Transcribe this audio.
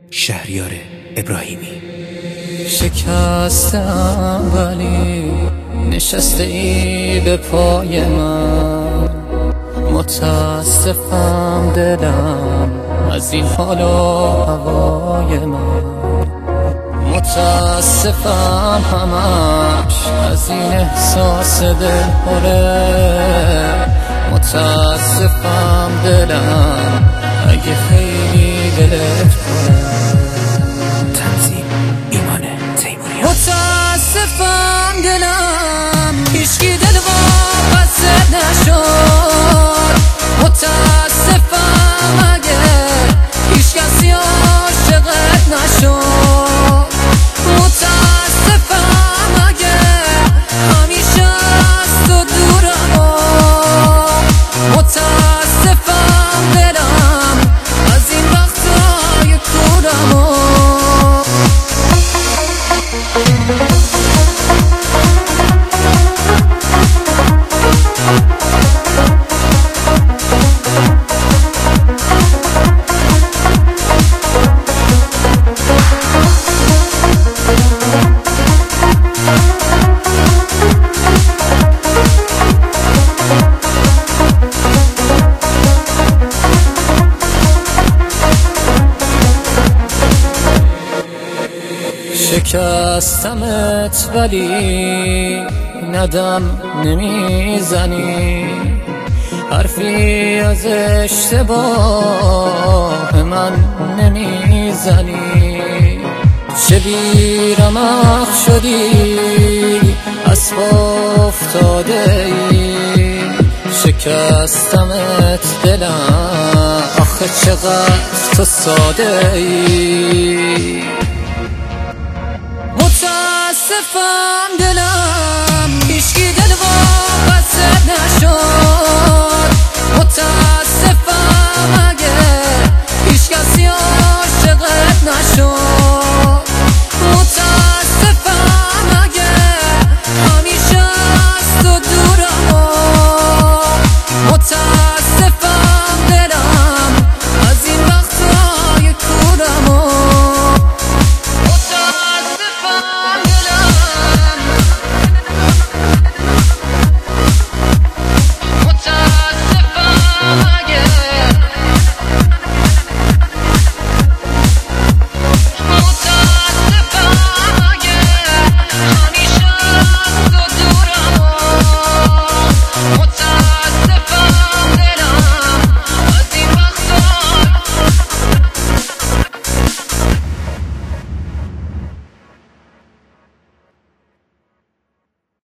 شهریار ابراهیمی. شکستم ولی نشسته ای به پای من، متاسفم دلم از این حال و هوای من، متاسفم همش از این احساس دلهوره، متاسفم دلم اگه خیلی دلت کنه. تنظیم ایمان تیموریان. متاسفم دلم هیچکی دل واپست نشد، متاسفم اگه هیچ کسی عاشقت نشد، متاسفم اگه همیشه از تو دورم، متاسفم دلم از این وقتای کورم. شکستمت ولی ندم نمیزنی، حرفی از اشتباه من نمیزنی، چه بیرمق شدی از پا افتاده ای، شکستمت دلم آخه چقدر تو ساده ای. متاسفم دلم هیچکی دل واپست نشد،